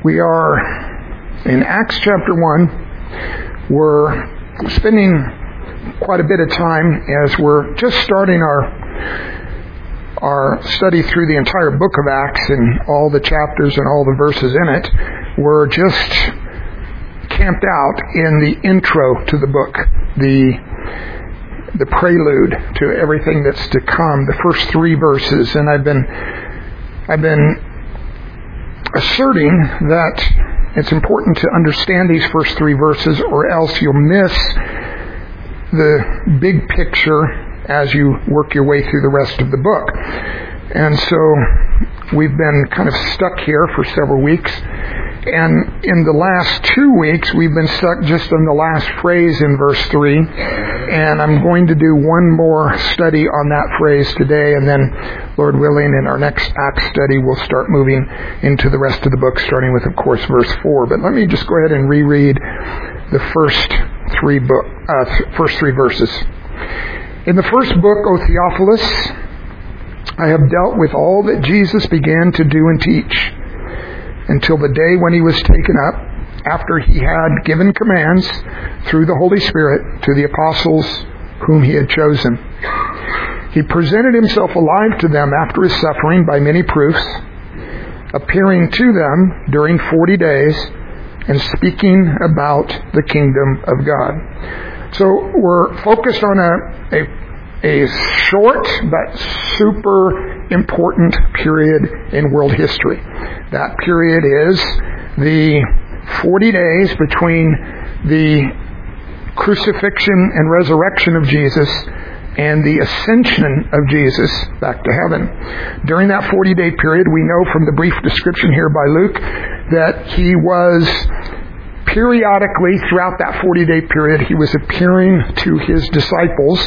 We are in Acts chapter 1. We're spending quite a bit of time as we're just starting our study through the entire book of Acts and all the chapters and all the verses in it. We're just camped out in the intro to the book, the prelude to everything that's to come, the first 3 verses. And I've been asserting that it's important to understand these first 3 verses, or else you'll miss the big picture as you work your way through the rest of the book. And so we've been kind of stuck here for several weeks. And in the last 2 weeks, we've been stuck just on the last phrase in verse 3. And I'm going to do one more study on that phrase today. And then, Lord willing, in our next Acts study, we'll start moving into the rest of the book, starting with, of course, verse 4. But let me just go ahead and reread the first 3 verses. In the first book, O Theophilus, I have dealt with all that Jesus began to do and teach, until the day when he was taken up, after he had given commands through the Holy Spirit to the apostles whom he had chosen. He presented himself alive to them after his suffering by many proofs, appearing to them during 40 days and speaking about the kingdom of God. So we're focused on a short but super important period in world history. That period is the 40 days between the crucifixion and resurrection of Jesus and the ascension of Jesus back to heaven. During that 40-day period, we know from the brief description here by Luke that he was periodically, throughout that 40-day period, he was appearing to his disciples.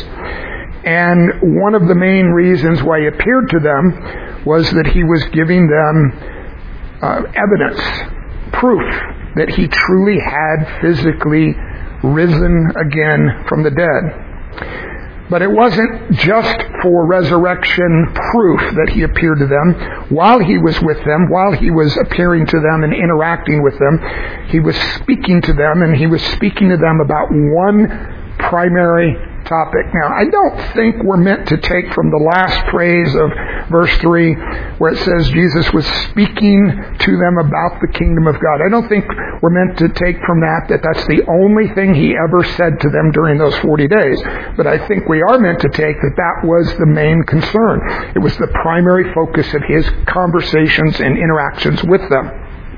And one of the main reasons why he appeared to them was that he was giving them evidence, proof that he truly had physically risen again from the dead. But it wasn't just for resurrection proof that he appeared to them. While he was with them, while he was appearing to them and interacting with them, he was speaking to them, and he was speaking to them about one primary topic. Now, I don't think we're meant to take from the last phrase of verse 3 where it says Jesus was speaking to them about the kingdom of God. I don't think we're meant to take from that that's the only thing he ever said to them during those 40 days. But I think we are meant to take that was the main concern. It was the primary focus of his conversations and interactions with them.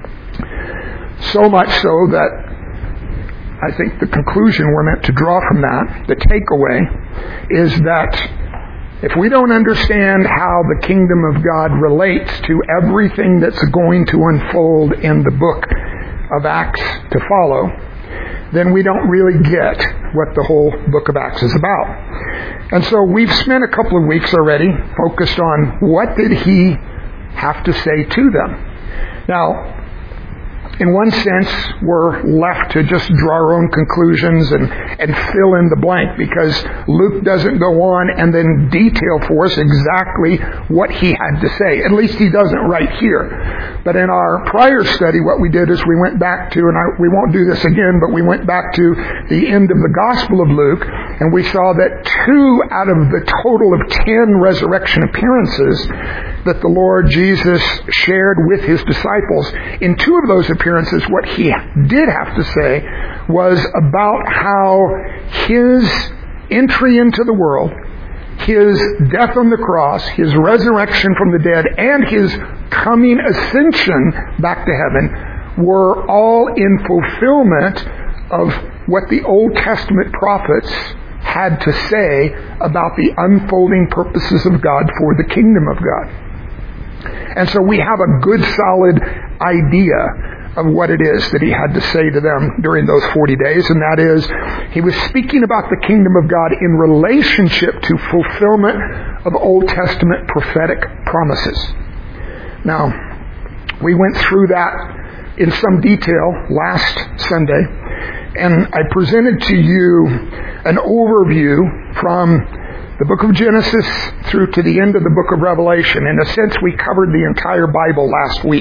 So much so that I think the conclusion we're meant to draw from that, the takeaway, is that if we don't understand how the kingdom of God relates to everything that's going to unfold in the book of Acts to follow, then we don't really get what the whole book of Acts is about. And so we've spent a couple of weeks already focused on what did he have to say to them. Now, in one sense, we're left to just draw our own conclusions and fill in the blank, because Luke doesn't go on and then detail for us exactly what he had to say. At least he doesn't right here. But in our prior study, what we did is we went back to, and we won't do this again, but we went back to the end of the Gospel of Luke, and we saw that 2 out of the total of 10 resurrection appearances that the Lord Jesus shared with his disciples, in 2 of those appearances, what he did have to say was about how his entry into the world, his death on the cross, his resurrection from the dead, and his coming ascension back to heaven were all in fulfillment of what the Old Testament prophets had to say about the unfolding purposes of God for the kingdom of God. And so we have a good, solid idea of what it is that he had to say to them during those 40 days, and that is, he was speaking about the kingdom of God in relationship to fulfillment of Old Testament prophetic promises. Now, we went through that in some detail last Sunday, and I presented to you an overview from the book of Genesis through to the end of the book of Revelation. In a sense, we covered the entire Bible last week.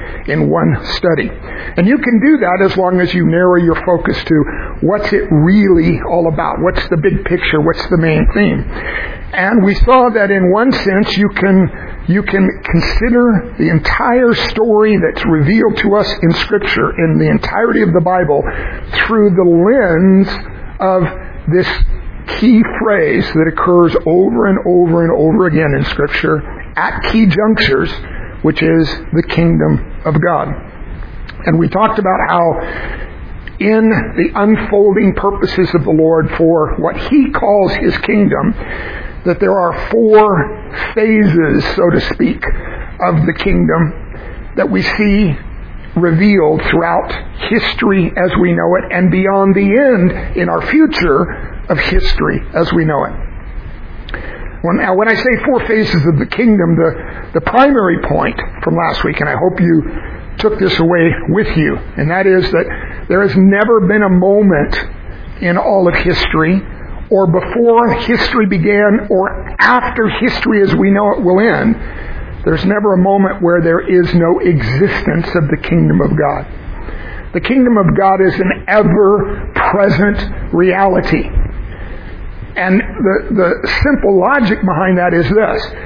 in one study. And you can do that as long as you narrow your focus to what's it really all about? What's the big picture? What's the main theme? And we saw that in one sense you can consider the entire story that's revealed to us in Scripture, in the entirety of the Bible, through the lens of this key phrase that occurs over and over and over again in Scripture at key junctures, which is the kingdom of God. And we talked about how in the unfolding purposes of the Lord for what He calls His kingdom, that there are 4 phases, so to speak, of the kingdom that we see revealed throughout history as we know it, and beyond the end in our future of history as we know it. Well, now, when I say 4 phases of the kingdom, the primary point from last week, and I hope you took this away with you, and that is that there has never been a moment in all of history, or before history began, or after history as we know it will end, there's never a moment where there is no existence of the kingdom of God. The kingdom of God is an ever-present reality. And the simple logic behind that is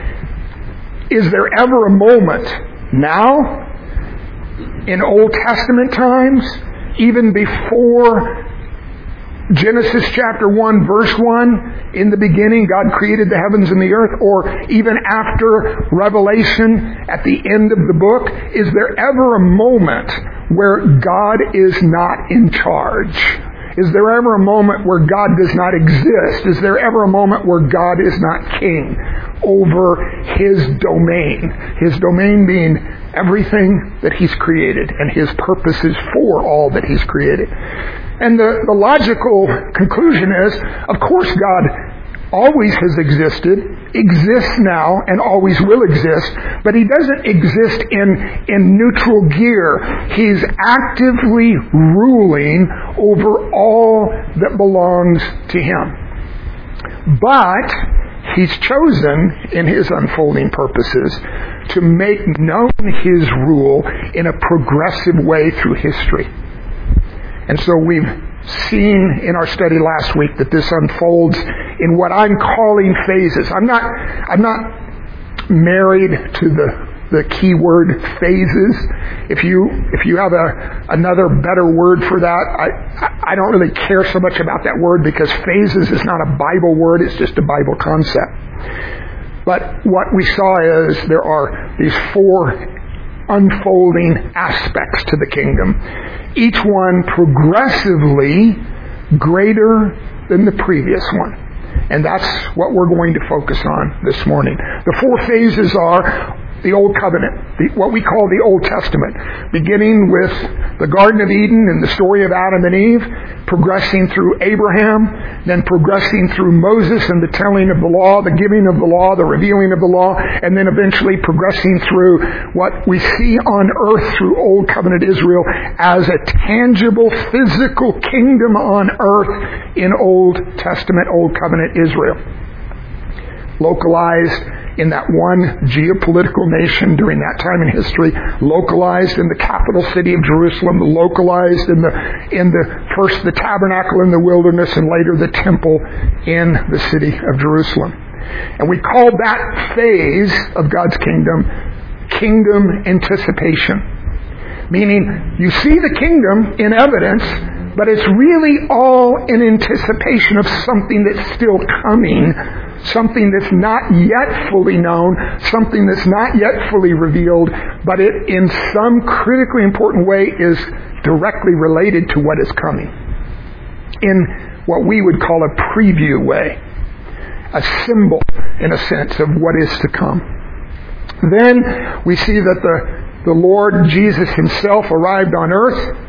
this. Is there ever a moment now, in Old Testament times, even before Genesis chapter 1, verse 1, in the beginning God created the heavens and the earth, or even after Revelation at the end of the book, is there ever a moment where God is not in charge? Is there ever a moment where God does not exist? Is there ever a moment where God is not king over His domain? His domain being everything that He's created and His purposes for all that He's created. And the logical conclusion is, of course God always has existed, exists now, and always will exist, but He doesn't exist in neutral gear. He's actively ruling over all that belongs to Him. But He's chosen, in His unfolding purposes, to make known His rule in a progressive way through history. And so we've seen in our study last week that this unfolds in what I'm calling phases. I'm not married to the key word phases. If you have another better word for that, I don't really care so much about that word, because phases is not a Bible word, it's just a Bible concept. But what we saw is there are these 4 unfolding aspects to the kingdom, each one progressively greater than the previous one. And that's what we're going to focus on this morning. The 4 phases are the Old Covenant, what we call the Old Testament, beginning with the Garden of Eden and the story of Adam and Eve, progressing through Abraham, then progressing through Moses and the telling of the law, the giving of the law, the revealing of the law, and then eventually progressing through what we see on earth through Old Covenant Israel as a tangible, physical kingdom on earth in Old Testament, Old Covenant Israel. Localized in that one geopolitical nation during that time in history, localized in the capital city of Jerusalem, localized in the first the tabernacle in the wilderness, and later the temple in the city of Jerusalem. And we call that phase of God's kingdom anticipation. Meaning, you see the kingdom in evidence, but it's really all in anticipation of something that's still coming, something that's not yet fully known, something that's not yet fully revealed, but it in some critically important way is directly related to what is coming, in what we would call a preview way, a symbol, in a sense, of what is to come. Then we see that the Lord Jesus Himself arrived on earth.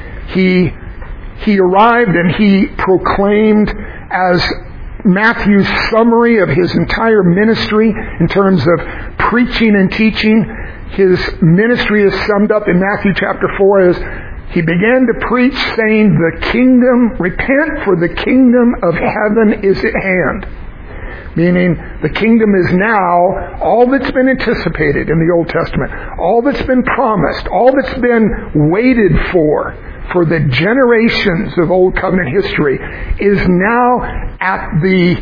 He arrived and He proclaimed, as Matthew's summary of His entire ministry in terms of preaching and teaching. His ministry is summed up in Matthew chapter 4 as He began to preach, saying, repent, for the kingdom of heaven is at hand. Meaning the kingdom is now all that's been anticipated in the Old Testament, all that's been promised, all that's been waited for the generations of Old Covenant history, is now at the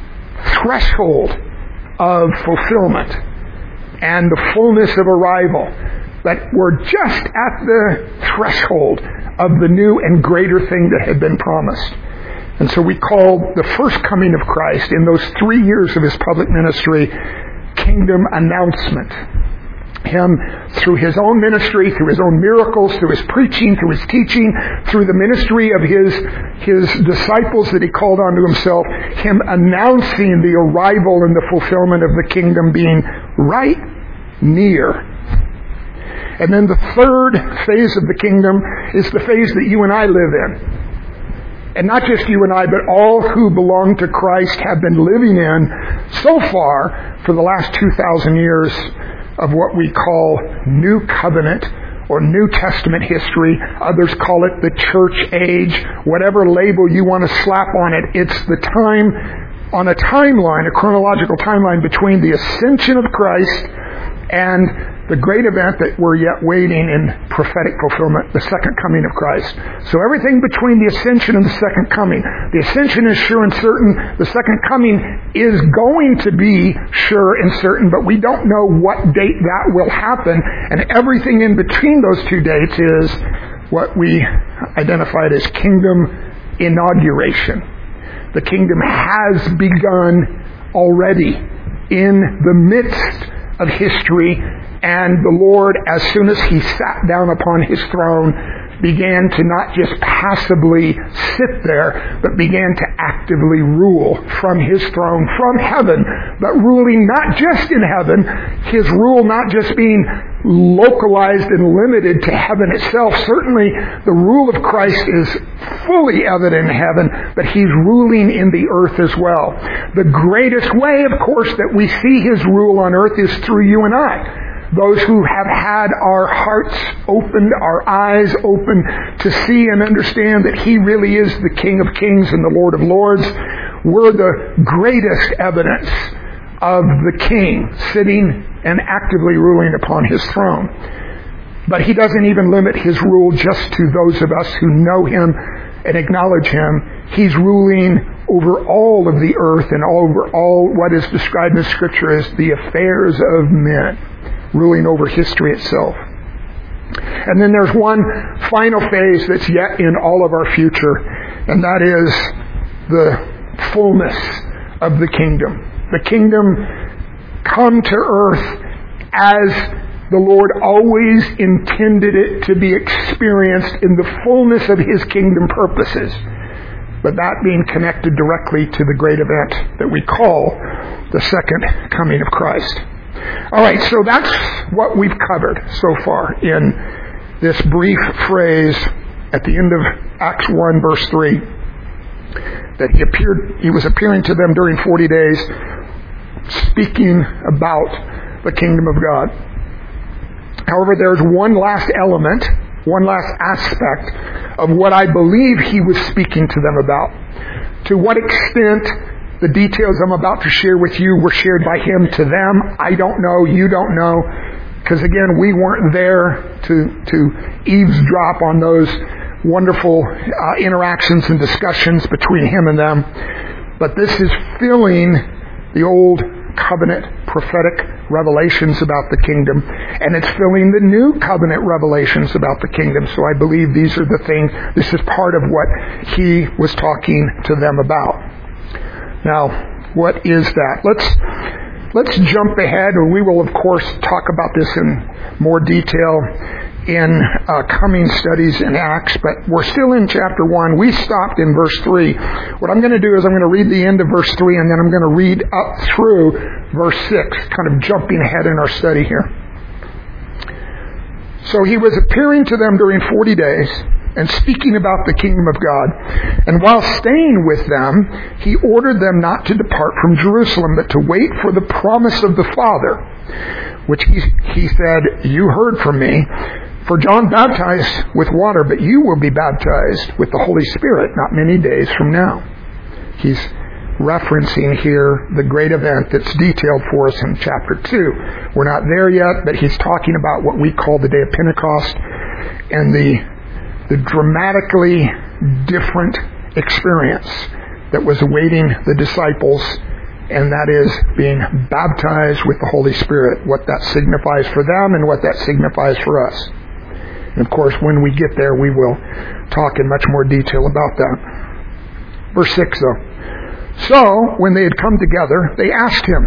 threshold of fulfillment and the fullness of arrival. But we're just at the threshold of the new and greater thing that had been promised. And so we call the first coming of Christ in those 3 years of his public ministry kingdom announcement. Him, through his own ministry, through his own miracles, through his preaching, through his teaching, through the ministry of his disciples that he called onto himself, him announcing the arrival and the fulfillment of the kingdom being right near. And then the third phase of the kingdom is the phase that you and I live in. And not just you and I, but all who belong to Christ have been living in so far for the last 2,000 years of what we call New Covenant or New Testament history. Others call it the church age. Whatever label you want to slap on it, it's the time on a timeline, a chronological timeline between the ascension of Christ and the great event that we're yet waiting in prophetic fulfillment, the second coming of Christ. So everything between the ascension and the second coming. The ascension is sure and certain. The second coming is going to be sure and certain, but we don't know what date that will happen. And everything in between those two dates is what we identified as kingdom inauguration. The kingdom has begun already in the midst of history. And the Lord, as soon as he sat down upon his throne, began to not just passively sit there, but began to actively rule from his throne, from heaven, but ruling not just in heaven, his rule not just being localized and limited to heaven itself. Certainly the rule of Christ is fully evident in heaven, but he's ruling in the earth as well. The greatest way, of course, that we see his rule on earth is through you and I. Those who have had our hearts opened, our eyes open to see and understand that he really is the King of Kings and the Lord of Lords. We're the greatest evidence of the King sitting and actively ruling upon his throne. But he doesn't even limit his rule just to those of us who know him and acknowledge him. He's ruling over all of the earth and over all what is described in Scripture as the affairs of men, ruling over history itself. And then there's one final phase that's yet in all of our future, and that is the fullness of the kingdom. The kingdom come to earth as the Lord always intended it to be experienced in the fullness of his kingdom purposes, but that being connected directly to the great event that we call the second coming of Christ. All right, so that's what we've covered so far in this brief phrase at the end of Acts 1, verse 3, that he was appearing to them during 40 days, speaking about the kingdom of God. However, there's one last element, one last aspect of what I believe he was speaking to them about. To what extent the details I'm about to share with you were shared by him to them, I don't know, you don't know, because again, we weren't there to eavesdrop on those wonderful interactions and discussions between him and them. But this is filling the Old Covenant prophetic revelations about the kingdom, and it's filling the New Covenant revelations about the kingdom. So I believe these are the things, this is part of what he was talking to them about. Now, what is that? Let's jump ahead, and we will, of course, talk about this in more detail in coming studies in Acts, but we're still in chapter 1. We stopped in verse 3. What I'm going to do is I'm going to read the end of verse 3, and then I'm going to read up through verse 6, kind of jumping ahead in our study here. So he was appearing to them during 40 days, and speaking about the kingdom of God. And while staying with them, he ordered them not to depart from Jerusalem, but to wait for the promise of the Father, which he said, "You heard from me. For John baptized with water, but you will be baptized with the Holy Spirit not many days from now." He's referencing here the great event that's detailed for us in chapter 2. We're not there yet, but he's talking about what we call the day of Pentecost and the dramatically different experience that was awaiting the disciples, and that is being baptized with the Holy Spirit, what that signifies for them and what that signifies for us. And of course, when we get there, we will talk in much more detail about that. Verse 6, though. So, when they had come together, they asked him,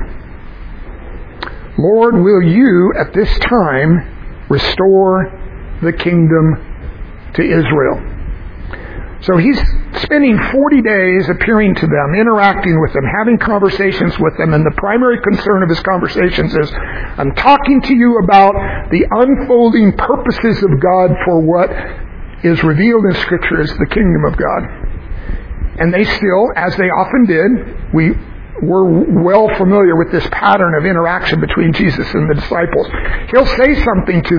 Lord, will you at this time restore the kingdom to Israel? So he's spending 40 days appearing to them, interacting with them, having conversations with them, and the primary concern of his conversations is, I'm talking to you about the unfolding purposes of God for what is revealed in Scripture as the kingdom of God. And they still, as they often did, we're well familiar with this pattern of interaction between Jesus and the disciples. He'll say something to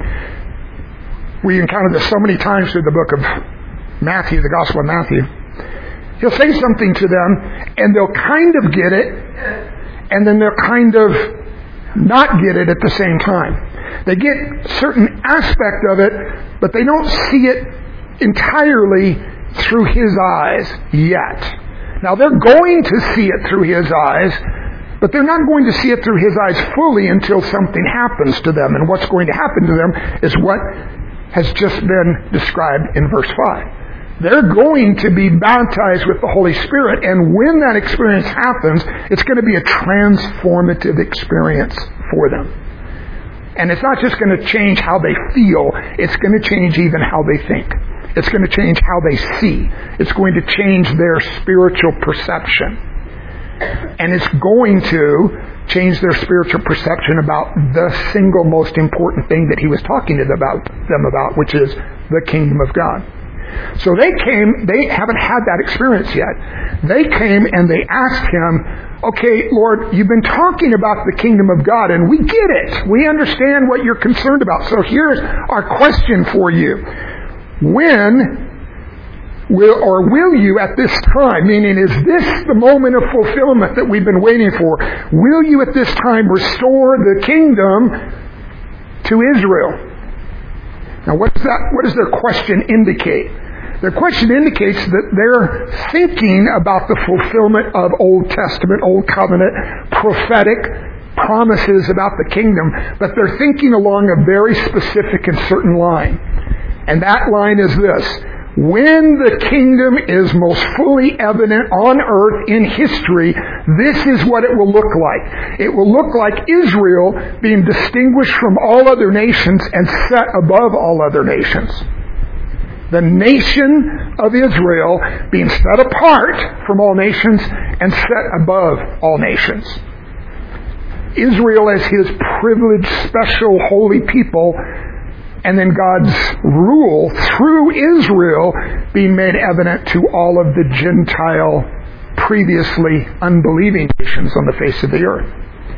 them. We encounter this so many times through the book of Matthew, the Gospel of Matthew. He'll say something to them, and they'll kind of get it, and then they'll kind of not get it at the same time. They get a certain aspect of it, but they don't see it entirely through his eyes yet. Now, they're going to see it through his eyes, but they're not going to see it through his eyes fully until something happens to them. And what's going to happen to them is what has just been described in verse 5. They're going to be baptized with the Holy Spirit, and when that experience happens, it's going to be a transformative experience for them. And it's not just going to change how they feel, it's going to change even how they think. It's going to change how they see. It's going to change their spiritual perception. And it's going to change their spiritual perception about the single most important thing that he was talking to them about, which is the kingdom of God. So they came, they haven't had that experience yet. They came and they asked him, okay, Lord, you've been talking about the kingdom of God, and we get it. We understand what you're concerned about. So here's our question for you. Will you at this time, meaning is this the moment of fulfillment that we've been waiting for? Will you at this time restore the kingdom to Israel? Now what does their question indicate? Their question indicates that they're thinking about the fulfillment of Old Testament, Old Covenant, prophetic promises about the kingdom, but they're thinking along a very specific and certain line. And that line is this: when the kingdom is most fully evident on earth in history, this is what it will look like. It will look like Israel being distinguished from all other nations and set above all other nations. The nation of Israel being set apart from all nations and set above all nations. Israel as his privileged, special, holy people, and then God's rule through Israel being made evident to all of the Gentile, previously unbelieving nations on the face of the earth.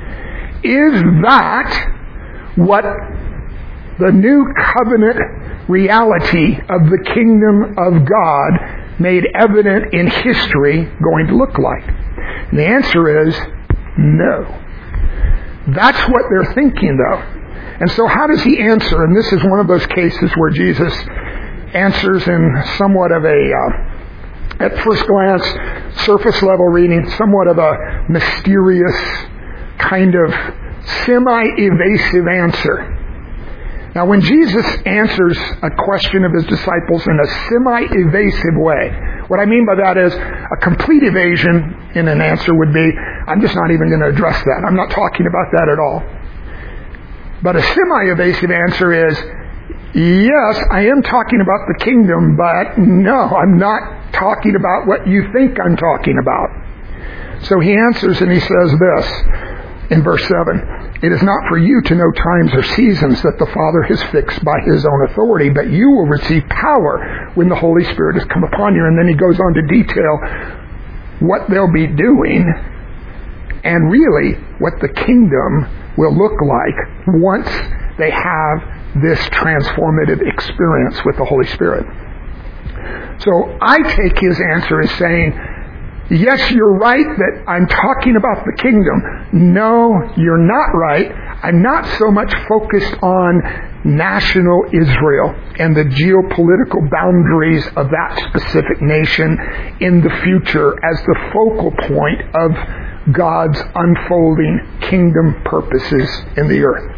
Is that what the new covenant reality of the kingdom of God made evident in history going to look like? And the answer is no. That's what they're thinking, though. And so how does he answer? And this is one of those cases where Jesus answers in somewhat of a, at first glance, surface level reading, somewhat of a mysterious, kind of semi-evasive answer. Now when Jesus answers a question of his disciples in a semi-evasive way, what I mean by that is a complete evasion in an answer would be, I'm just not even going to address that. I'm not talking about that at all. But a semi-evasive answer is, yes, I am talking about the kingdom, but no, I'm not talking about what you think I'm talking about. So he answers and he says this in verse 7, it is not for you to know times or seasons that the Father has fixed by his own authority, but you will receive power when the Holy Spirit has come upon you. And then he goes on to detail what they'll be doing and really what the kingdom will look like once they have this transformative experience with the Holy Spirit. So I take his answer as saying, Yes, you're right that I'm talking about the kingdom. No, you're not right. I'm not so much focused on national Israel and the geopolitical boundaries of that specific nation in the future as the focal point of God's unfolding kingdom purposes in the earth.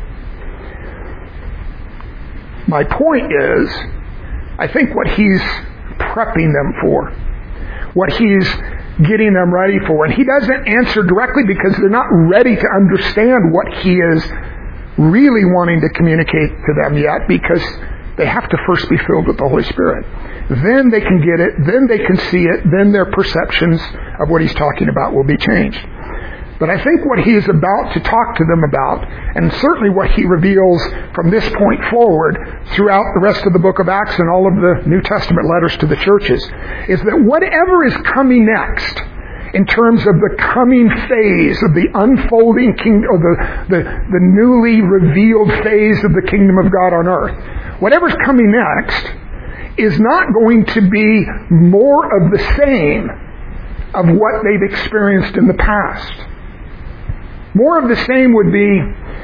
My point is, I think what he's prepping them for, what he's getting them ready for, and he doesn't answer directly because they're not ready to understand what he is really wanting to communicate to them yet, because they have to first be filled with the Holy Spirit. Then they can get it, then they can see it, then their perceptions of what he's talking about will be changed. But I think what he is about to talk to them about, and certainly what he reveals from this point forward throughout the rest of the book of Acts and all of the New Testament letters to the churches, is that whatever is coming next in terms of the coming phase of the unfolding kingdom, or the newly revealed phase of the kingdom of God on earth, whatever's coming next is not going to be more of the same of what they've experienced in the past. More of the same would be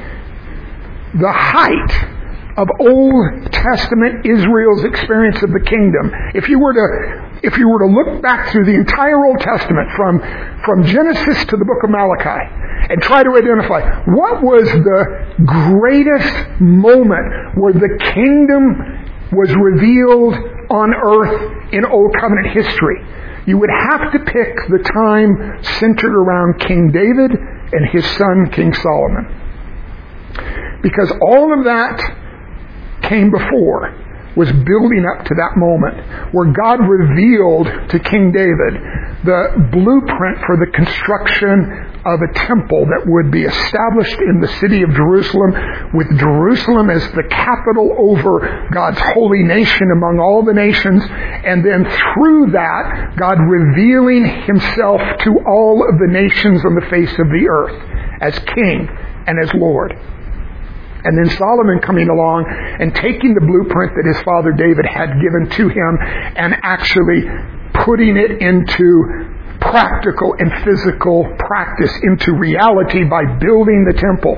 the height of Old Testament Israel's experience of the kingdom. If you were to look back through the entire Old Testament from Genesis to the book of Malachi and try to identify what was the greatest moment where the kingdom was revealed on earth in Old Covenant history, you would have to pick the time centered around King David and his son, King Solomon. Because all of that came before, was building up to that moment where God revealed to King David the blueprint for the construction of a temple that would be established in the city of Jerusalem, with Jerusalem as the capital over God's holy nation among all the nations, and then through that, God revealing himself to all of the nations on the face of the earth as King and as Lord. And then Solomon coming along and taking the blueprint that his father David had given to him and actually putting it into practical and physical practice, into reality, by building the temple.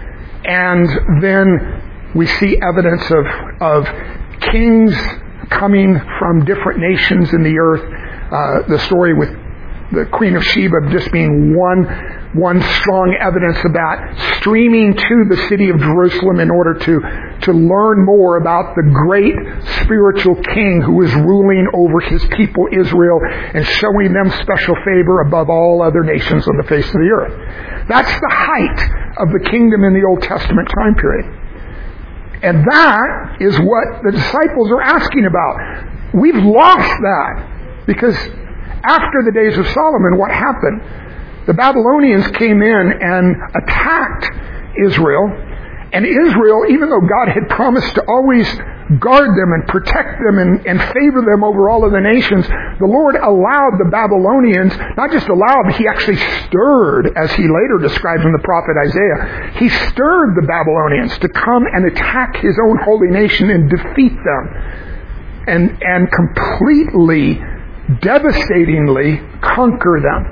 And then we see evidence of kings coming from different nations in the earth. The story with the Queen of Sheba just being one strong evidence of that, streaming to the city of Jerusalem in order to learn more about the great spiritual king who is ruling over his people Israel and showing them special favor above all other nations on the face of the earth. That's the height of the kingdom in the Old Testament time period. And that is what the disciples are asking about. We've lost that because after the days of Solomon, what happened? The Babylonians came in and attacked Israel. And Israel, even though God had promised to always guard them and protect them and favor them over all of the nations, the Lord allowed the Babylonians, not just allowed, but he actually stirred, as he later describes in the prophet Isaiah, he stirred the Babylonians to come and attack his own holy nation and defeat them. And completely, devastatingly conquer them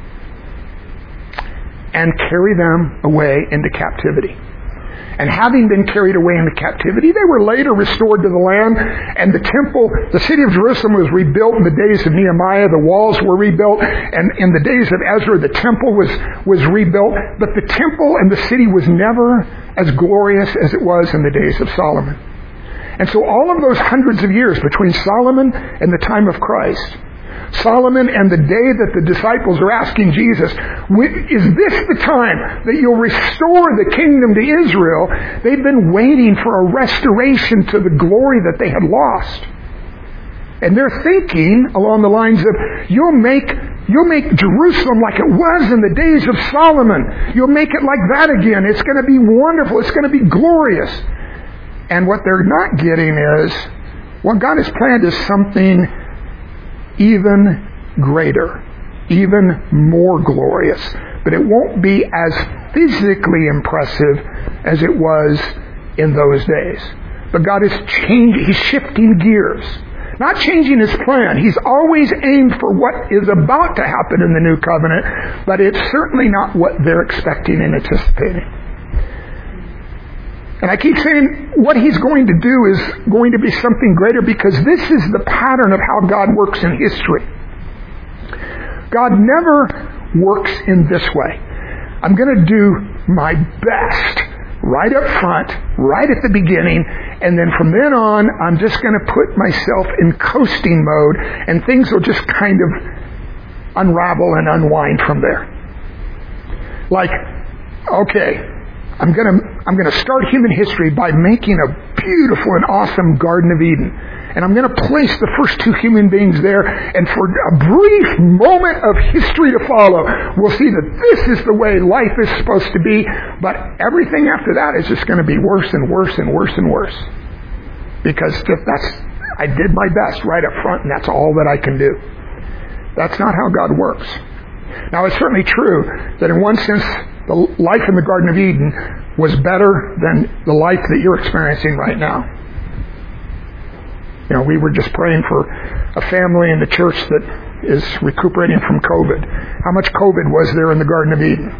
and carry them away into captivity. And having been carried away into captivity, they were later restored to the land, and the temple, the city of Jerusalem, was rebuilt in the days of Nehemiah. The walls were rebuilt, and in the days of Ezra, the temple was rebuilt. But the temple and the city was never as glorious as it was in the days of Solomon. And so all of those hundreds of years between Solomon and the time of Christ, Solomon and the day that the disciples are asking Jesus, is this the time that you'll restore the kingdom to Israel? They've been waiting for a restoration to the glory that they had lost. And they're thinking along the lines of, you'll make Jerusalem like it was in the days of Solomon. You'll make it like that again. It's going to be wonderful. It's going to be glorious. And what they're not getting is, what God has planned is something even greater, even more glorious. But it won't be as physically impressive as it was in those days. But God is changing, He's shifting gears. Not changing His plan. He's always aimed for what is about to happen in the new covenant, but it's certainly not what they're expecting and anticipating. And I keep saying what He's going to do is going to be something greater, because this is the pattern of how God works in history. God never works in this way. I'm going to do my best right up front, right at the beginning, and then from then on, I'm just going to put myself in coasting mode, and things will just kind of unravel and unwind from there. Like, okay, I'm going to start human history by making a beautiful and awesome Garden of Eden. And I'm going to place the first two human beings there, and for a brief moment of history to follow, we'll see that this is the way life is supposed to be, but everything after that is just going to be worse and worse and worse and worse. Because I did my best right up front, and that's all that I can do. That's not how God works. Now, it's certainly true that in one sense, the life in the Garden of Eden was better than the life that you're experiencing right now. You know, we were just praying for a family in the church that is recuperating from COVID. How much COVID was there in the Garden of Eden?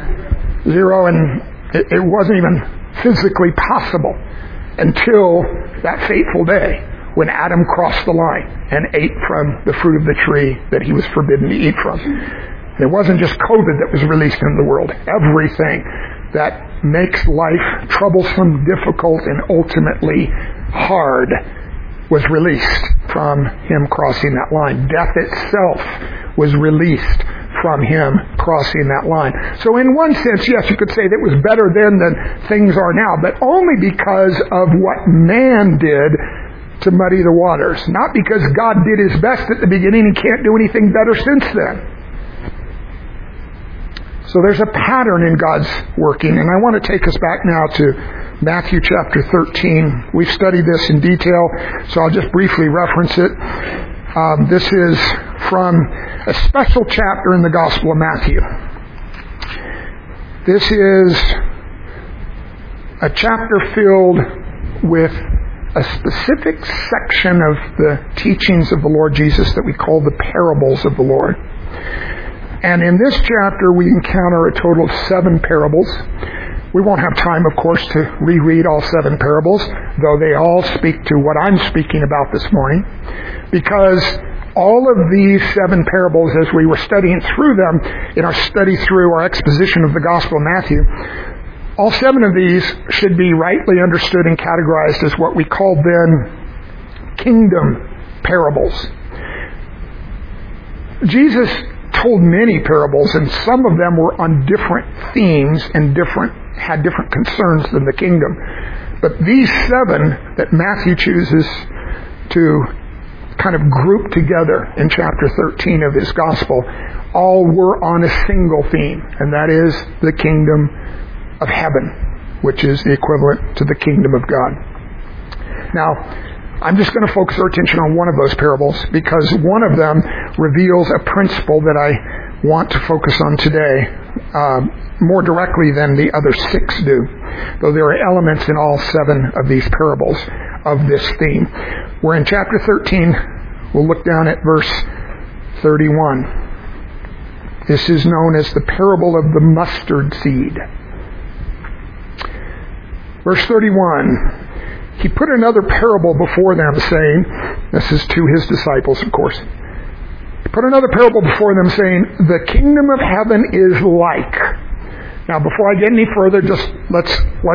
0, and it wasn't even physically possible until that fateful day when Adam crossed the line and ate from the fruit of the tree that he was forbidden to eat from. And it wasn't just COVID that was released into the world. Everything that makes life troublesome, difficult, and ultimately hard was released from him crossing that line. Death itself was released from him crossing that line. So in one sense, yes, you could say that it was better then than things are now, but only because of what man did to muddy the waters. Not because God did His best at the beginning and can't do anything better since then. So there's a pattern in God's working, and I want to take us back now to Matthew chapter 13. We've studied this in detail, so I'll just briefly reference it. This is from a special chapter in the Gospel of Matthew. This is a chapter filled with a specific section of the teachings of the Lord Jesus that we call the parables of the Lord. And in this chapter, we encounter a total of 7 parables. We won't have time, of course, to reread all 7 parables, though they all speak to what I'm speaking about this morning, because all of these 7 parables, as we were studying through them in our study through our exposition of the Gospel of Matthew, all 7 of these should be rightly understood and categorized as what we call then kingdom parables. Jesus told many parables, and some of them were on different themes and had different concerns than the kingdom. But these 7 that Matthew chooses to kind of group together in chapter 13 of his gospel all were on a single theme, and that is the kingdom of heaven, which is the equivalent to the kingdom of God. Now, I'm just going to focus our attention on one of those parables, because one of them reveals a principle that I want to focus on today more directly than the other 6 do, though there are elements in all 7 of these parables of this theme. We're in chapter 13. We'll look down at verse 31. This is known as the parable of the mustard seed. Verse 31. He put another parable before them, saying, this is to his disciples, of course. He put another parable before them, saying, the kingdom of heaven is like. Now, before I get any further, just let's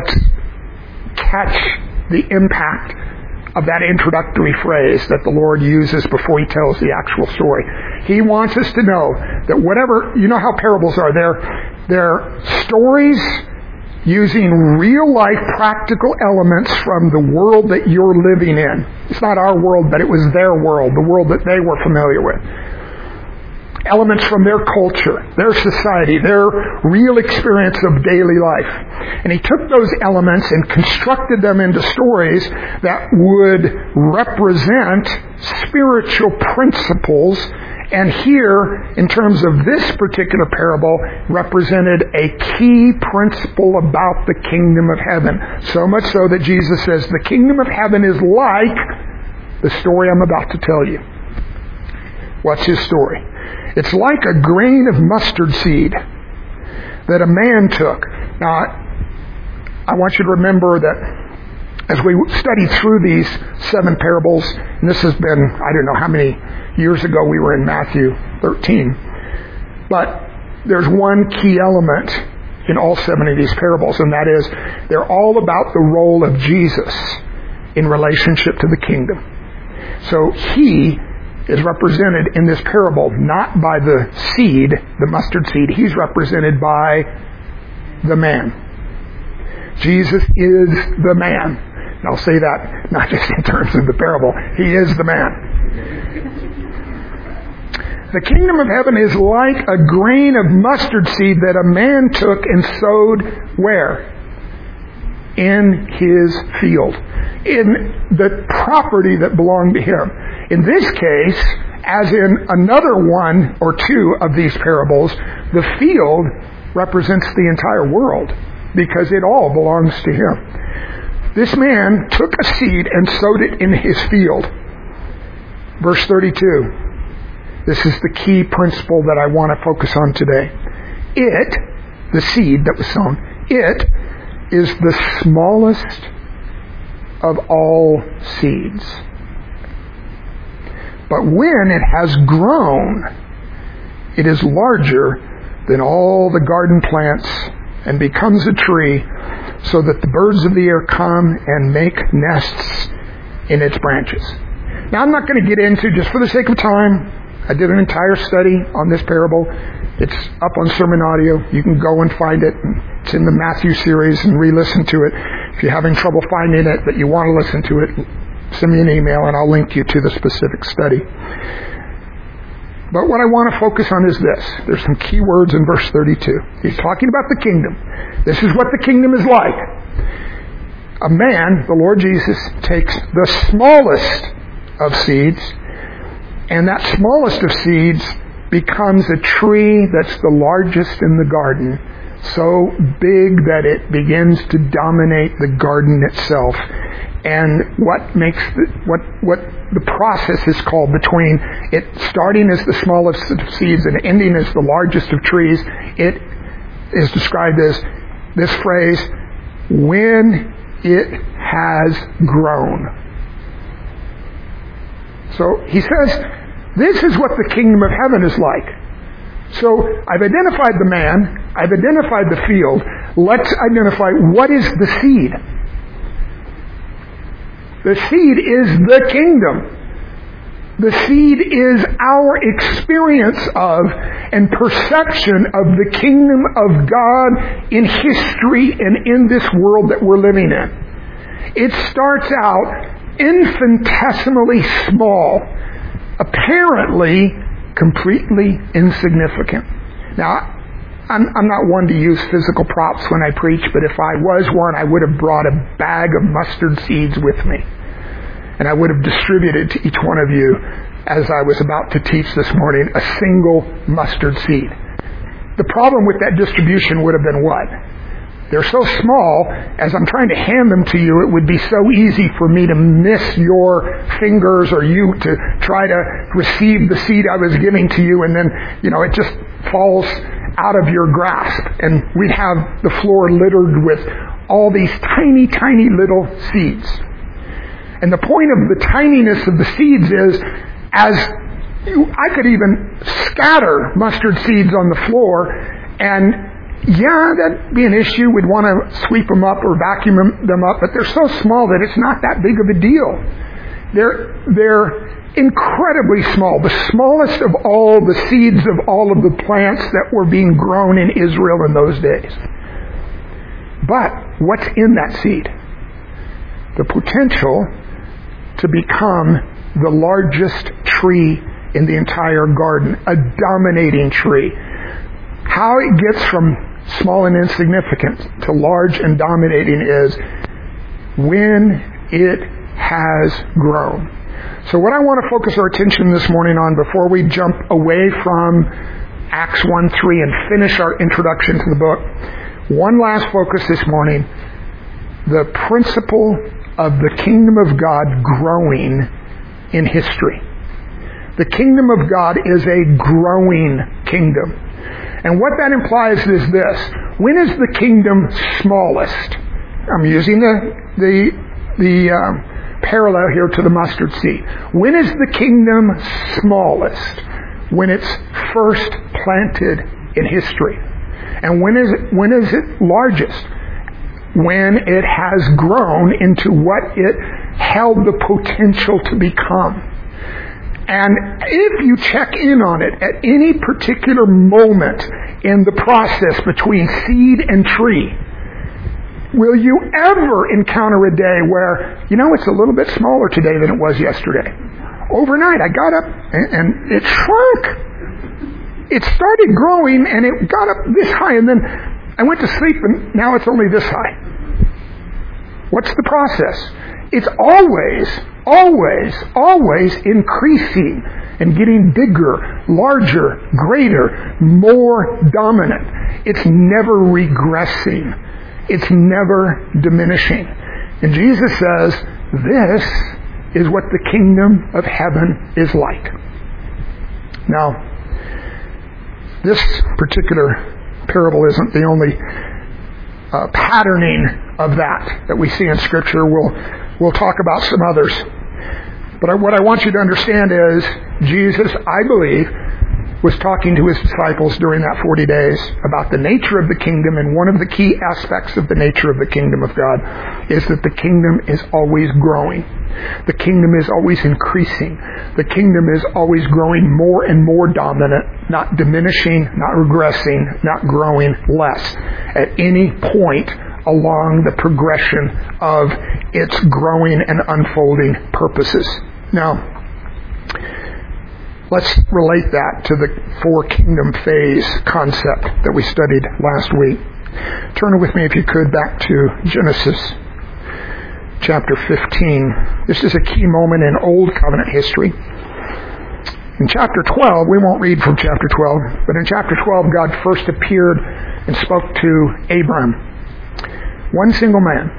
catch the impact of that introductory phrase that the Lord uses before He tells the actual story. He wants us to know that whatever, you know how parables are, they're stories using real-life practical elements from the world that you're living in. It's not our world, but it was their world, the world that they were familiar with. Elements from their culture, their society, their real experience of daily life. And he took those elements and constructed them into stories that would represent spiritual principles, and here, in terms of this particular parable, represented a key principle about the kingdom of heaven. So much so that Jesus says the kingdom of heaven is like the story I'm about to tell you. What's his story? It's like a grain of mustard seed that a man took. Now, I want you to remember that as we studied through these 7 parables, and this has been, I don't know how many years ago we were in Matthew 13, but there's one key element in all 7 of these parables, and that is they're all about the role of Jesus in relationship to the kingdom. So he is represented in this parable not by the seed, the mustard seed. He's represented by the man. Jesus is the man. And I'll say that not just in terms of the parable. He is the man. The kingdom of heaven is like a grain of mustard seed that a man took and sowed where? In his field. In the property that belonged to him. In this case, as in another one or two of these parables, the field represents the entire world because it all belongs to him. This man took a seed and sowed it in his field. Verse 32. This is the key principle that I want to focus on today. It, the seed that was sown, it is the smallest of all seeds. But when it has grown, it is larger than all the garden plants and becomes a tree, so that the birds of the air come and make nests in its branches. Now, I'm not going to get into, just for the sake of time, I did an entire study on this parable. It's up on Sermon Audio. You can go and find it. It's in the Matthew series and re-listen to it. If you're having trouble finding it, but you want to listen to it, send me an email and I'll link you to the specific study. But what I want to focus on is this. There's some key words in verse 32. He's talking about the kingdom. This is what the kingdom is like. A man, the Lord Jesus, takes the smallest of seeds, and that smallest of seeds becomes a tree that's the largest in the garden, so big that it begins to dominate the garden itself. And what makes what the process is called between it starting as the smallest of seeds and ending as the largest of trees, it is described as this phrase, when it has grown. So he says, this is what the kingdom of heaven is like. So I've identified the man, I've identified the field. Let's identify what is the seed. The seed is the kingdom. The seed is our experience of and perception of the kingdom of God in history and in this world that we're living in. It starts out infinitesimally small, apparently completely insignificant. Now, I'm not one to use physical props when I preach, but if I was one, I would have brought a bag of mustard seeds with me. And I would have distributed to each one of you, as I was about to teach this morning, a single mustard seed. The problem with that distribution would have been what? They're so small, as I'm trying to hand them to you, it would be so easy for me to miss your fingers or you to try to receive the seed I was giving to you, and then, it just falls out of your grasp. And we'd have the floor littered with all these tiny, tiny little seeds. And the point of the tininess of the seeds is, as I could even scatter mustard seeds on the floor, and that'd be an issue. We'd want to sweep them up or vacuum them up, but they're so small that it's not that big of a deal. They're incredibly small, the smallest of all the seeds of all of the plants that were being grown in Israel in those days. But what's in that seed? The potential to become the largest tree in the entire garden, a dominating tree. How it gets from small and insignificant to large and dominating is when it has grown. So what I want to focus our attention this morning on before we jump away from Acts 1:3 and finish our introduction to the book, one last focus this morning, the principle of the kingdom of God growing in history. The kingdom of God is a growing kingdom. And what that implies is this. When is the kingdom smallest? I'm using the parallel here to the mustard seed. When is the kingdom smallest? When it's first planted in history. And when is it largest? When it has grown into what it held the potential to become. And if you check in on it at any particular moment in the process between seed and tree, will you ever encounter a day where, it's a little bit smaller today than it was yesterday? Overnight, I got up and it shrunk. It started growing and it got up this high, and then I went to sleep and now it's only this high. What's the process? It's always increasing and getting bigger, larger, greater, more dominant. It's never regressing. It's never diminishing. And Jesus says, this is what the kingdom of heaven is like. Now, this particular parable isn't the only patterning of that we see in Scripture. We'll talk about some others. But what I want you to understand is Jesus, I believe, was talking to his disciples during that 40 days about the nature of the kingdom, and one of the key aspects of the nature of the kingdom of God is that the kingdom is always growing. The kingdom is always increasing. The kingdom is always growing more and more dominant, not diminishing, not regressing, not growing less at any point along the progression of its growing and unfolding purposes. Now, let's relate that to the four kingdom phase concept that we studied last week. Turn with me, if you could, back to Genesis chapter 15. This is a key moment in Old Covenant history. In chapter 12, we won't read from chapter 12, but in chapter 12, God first appeared and spoke to Abram. One single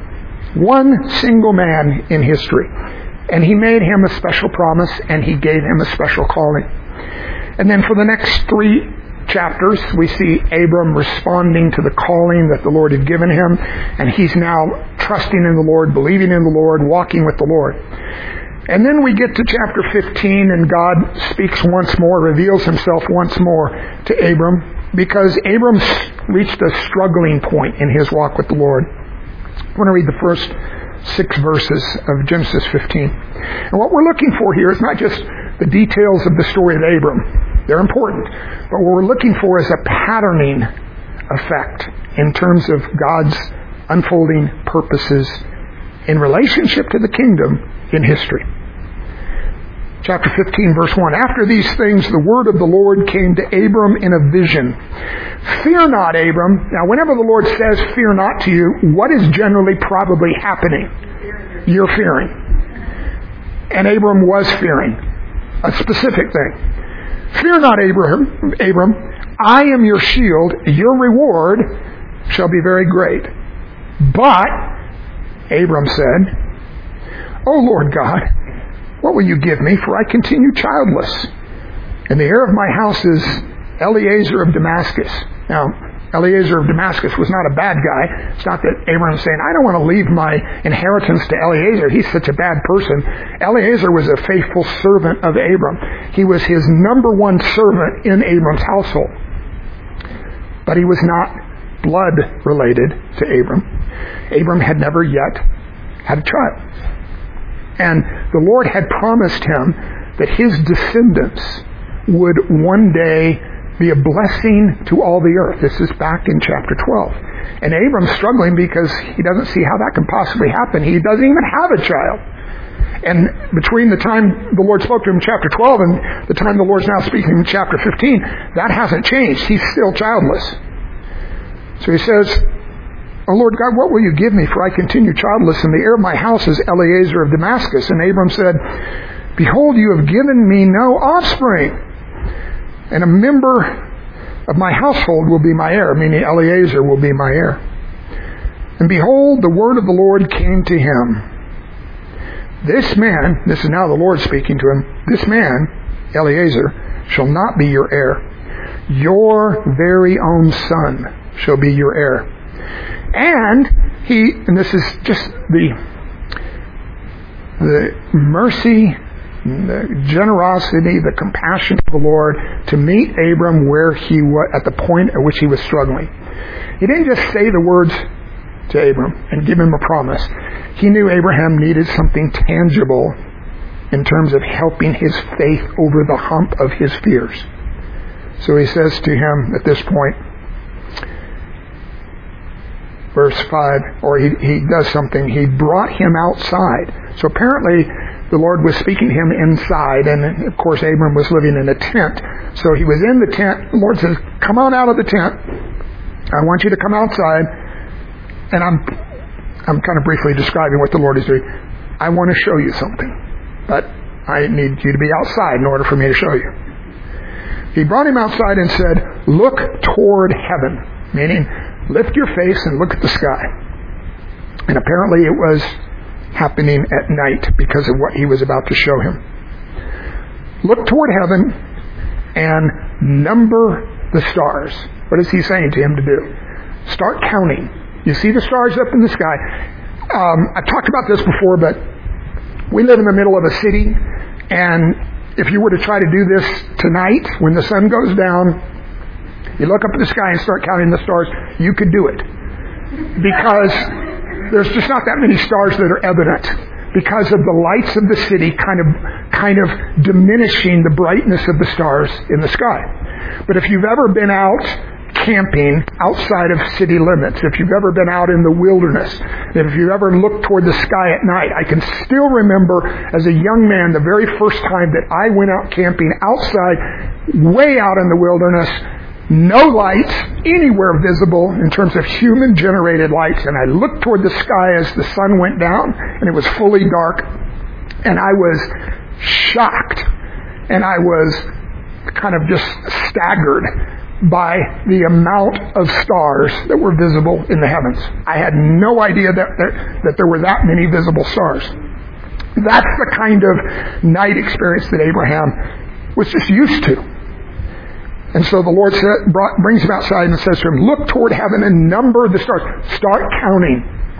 man in history. And he made him a special promise, and he gave him a special calling. And then for the next 3 chapters, we see Abram responding to the calling that the Lord had given him, and he's now trusting in the Lord, believing in the Lord, walking with the Lord. And then we get to chapter 15, and God speaks once more, reveals himself once more to Abram, because Abram's reached a struggling point in his walk with the Lord. I want to read the first 6 verses of Genesis 15. And what we're looking for here is not just the details of the story of Abram. They're important. But what we're looking for is a patterning effect in terms of God's unfolding purposes in relationship to the kingdom in history. Chapter 15, verse 1. After these things, the word of the Lord came to Abram in a vision. Fear not, Abram. Now, whenever the Lord says fear not to you, what is generally probably happening? You're fearing. And Abram was fearing. A specific thing. Fear not, Abram. I am your shield. Your reward shall be very great. But, Abram said, O Lord God, what will you give me? For I continue childless. And the heir of my house is Eliezer of Damascus. Now, Eliezer of Damascus was not a bad guy. It's not that Abraham's saying, I don't want to leave my inheritance to Eliezer. He's such a bad person. Eliezer was a faithful servant of Abram. He was his number one servant in Abram's household. But he was not blood related to Abram. Abram had never yet had a child. And the Lord had promised him that his descendants would one day be a blessing to all the earth. This is back in chapter 12. And Abram's struggling because he doesn't see how that can possibly happen. He doesn't even have a child. And between the time the Lord spoke to him in chapter 12 and the time the Lord's now speaking in chapter 15, that hasn't changed. He's still childless. So he says, O Lord God, what will you give me? For I continue childless, and the heir of my house is Eliezer of Damascus. And Abram said, Behold, you have given me no offspring, and a member of my household will be my heir, meaning Eliezer will be my heir. And behold, the word of the Lord came to him. This man, this is now the Lord speaking to him, this man, Eliezer, shall not be your heir. Your very own son shall be your heir. And this is just the mercy, the generosity, the compassion of the Lord to meet Abram where he was, at the point at which he was struggling. He didn't just say the words to Abram and give him a promise. He knew Abraham needed something tangible in terms of helping his faith over the hump of his fears. So he says to him at this point, verse 5, or he does something. He brought him outside. So apparently the Lord was speaking to him inside, and of course Abram was living in a tent. So he was in the tent. The Lord says, come on out of the tent. I want you to come outside. And I'm kind of briefly describing what the Lord is doing. I want to show you something, but I need you to be outside in order for me to show you. He brought him outside and said, look toward heaven, meaning lift your face and look at the sky. And apparently it was happening at night because of what he was about to show him. Look toward heaven and number the stars. What is he saying to him to do? Start counting. You see the stars up in the sky. I've talked about this before, but we live in the middle of a city, and if you were to try to do this tonight when the sun goes down, you look up at the sky and start counting the stars, you could do it. Because there's just not that many stars that are evident because of the lights of the city kind of diminishing the brightness of the stars in the sky. But if you've ever been out camping outside of city limits, if you've ever been out in the wilderness, if you've ever looked toward the sky at night, I can still remember as a young man the very first time that I went out camping outside, way out in the wilderness, no lights anywhere visible in terms of human-generated lights, and I looked toward the sky as the sun went down, and it was fully dark, and I was shocked, and I was kind of just staggered by the amount of stars that were visible in the heavens. I had no idea that there were that many visible stars. That's the kind of night experience that Abraham was just used to. And so the Lord brings him outside and says to him, look toward heaven and number the stars. Start counting.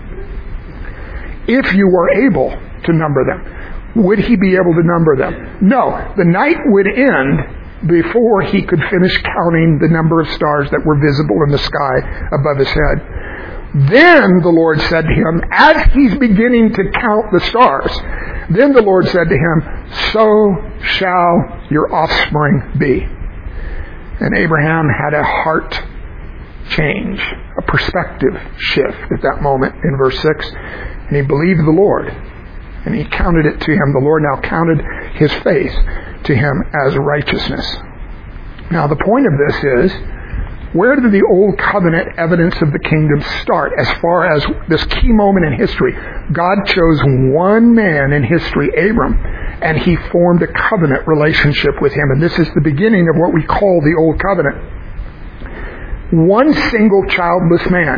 If you were able to number them. Would he be able to number them? No. The night would end before he could finish counting the number of stars that were visible in the sky above his head. Then the Lord said to him, as he's beginning to count the stars, then the Lord said to him, so shall your offspring be. And Abraham had a heart change, a perspective shift at that moment in verse 6. And he believed the Lord. And he counted it to him. The Lord now counted his faith to him as righteousness. Now the point of this is, where did the Old Covenant evidence of the kingdom start as far as this key moment in history? God chose one man in history, Abram, and he formed a covenant relationship with him. And this is the beginning of what we call the Old Covenant. One single childless man.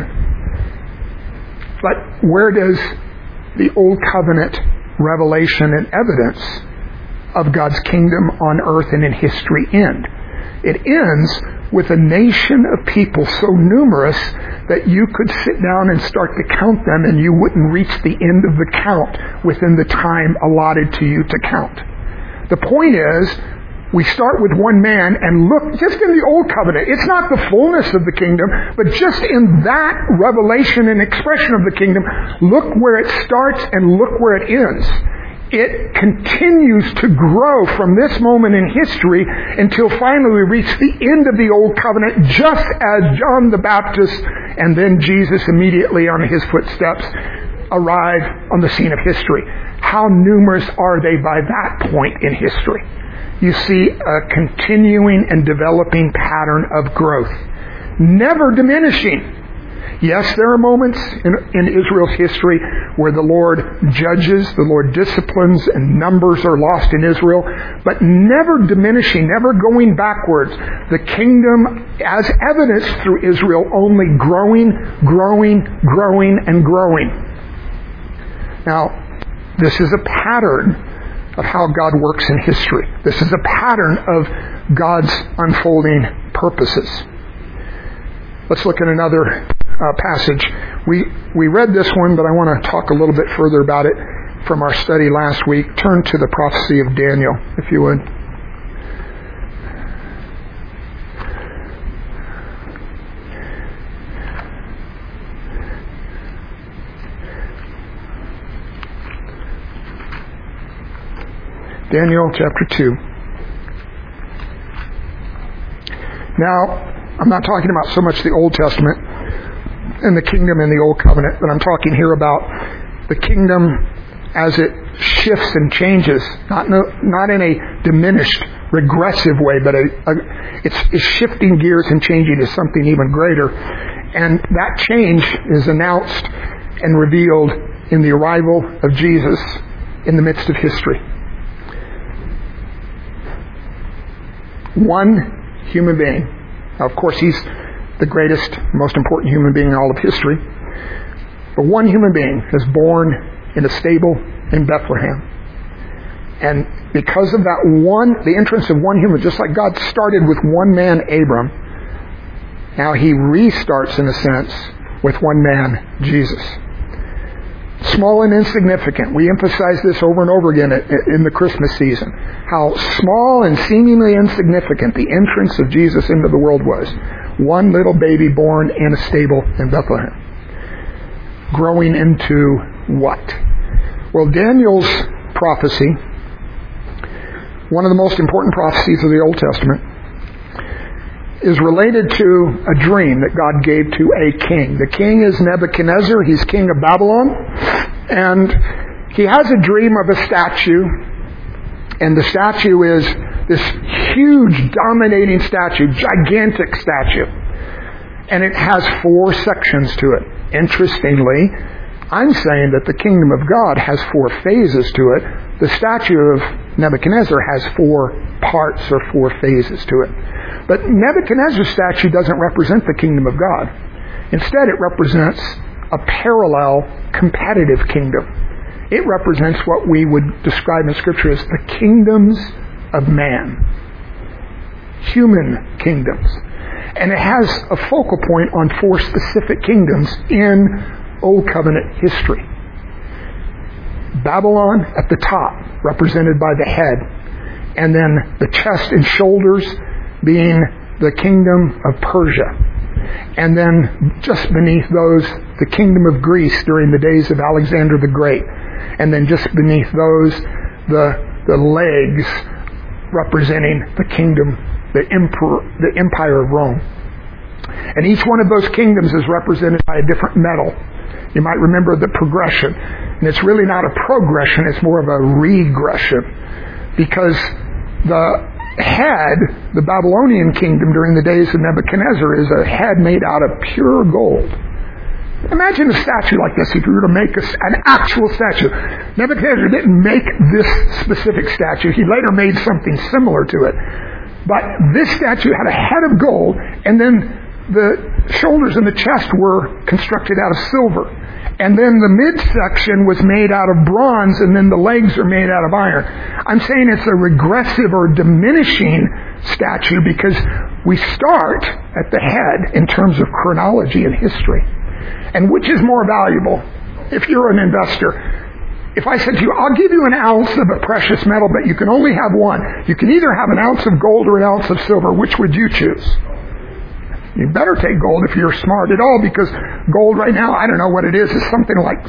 But where does the Old Covenant revelation and evidence of God's kingdom on earth and in history end? It ends with a nation of people so numerous that you could sit down and start to count them and you wouldn't reach the end of the count within the time allotted to you to count. The point is, we start with one man and look just in the Old Covenant. It's not the fullness of the kingdom, but just in that revelation and expression of the kingdom, look where it starts and look where it ends. It continues to grow from this moment in history until finally we reach the end of the Old Covenant, just as John the Baptist and then Jesus immediately on his footsteps arrive on the scene of history. How numerous are they by that point in history? You see a continuing and developing pattern of growth, never diminishing. Yes, there are moments in Israel's history where the Lord judges, the Lord disciplines, and numbers are lost in Israel, but never diminishing, never going backwards. The kingdom, as evidenced through Israel, only growing, growing, growing, and growing. Now, This is a pattern of how God works in history. This is a pattern of God's unfolding purposes. Let's look at another passage. We read this one, but I want to talk a little bit further about it from our study last week. Turn to the prophecy of Daniel, if you would. Daniel chapter 2. Now, I'm not talking about so much the Old Testament and the kingdom in the Old Covenant, but I'm talking here about the kingdom as it shifts and changes, not in a diminished, regressive way, but it's shifting gears and changing to something even greater. And that change is announced and revealed in the arrival of Jesus in the midst of history. One human being. Now, of course, he's the greatest, most important human being in all of history. But one human being is born in a stable in Bethlehem. And because of that the entrance of one human, just like God started with one man, Abram, now he restarts, in a sense, with one man, Jesus. Small and insignificant. We emphasize this over and over again in the Christmas season. How small and seemingly insignificant the entrance of Jesus into the world was. One little baby born in a stable in Bethlehem. Growing into what? Well, Daniel's prophecy, one of the most important prophecies of the Old Testament, is related to a dream that God gave to a king. The king is Nebuchadnezzar. He's king of Babylon. And he has a dream of a statue. And the statue is this huge, dominating statue, gigantic statue. And it has 4 sections to it. Interestingly, I'm saying that the kingdom of God has 4 phases to it. The statue of Nebuchadnezzar has 4 parts or 4 phases to it. But Nebuchadnezzar's statue doesn't represent the kingdom of God. Instead, it represents a parallel, competitive kingdom. It represents what we would describe in Scripture as the kingdoms of man. Human kingdoms. And it has a focal point on 4 specific kingdoms in Old Covenant history. Babylon at the top, represented by the head. And then the chest and shoulders being the kingdom of Persia. And then just beneath those, the kingdom of Greece during the days of Alexander the Great. And then just beneath those, the legs representing the kingdom, the empire of Rome. And each one of those kingdoms is represented by a different metal. You might remember the progression. And it's really not a progression, it's more of a regression. Because the head, the Babylonian kingdom during the days of Nebuchadnezzar, is a head made out of pure gold. Imagine a statue like this if you were to make an actual statue. Nebuchadnezzar didn't make this specific statue. He later made something similar to it. But this statue had a head of gold, and then the shoulders and the chest were constructed out of silver. And then the midsection was made out of bronze, and then the legs are made out of iron. I'm saying it's a regressive or diminishing statue because we start at the head in terms of chronology and history. And which is more valuable? If you're an investor, if I said to you, I'll give you an ounce of a precious metal, but you can only have one. You can either have an ounce of gold or an ounce of silver. Which would you choose? You better take gold if you're smart at all, because gold right now, I don't know what it is something like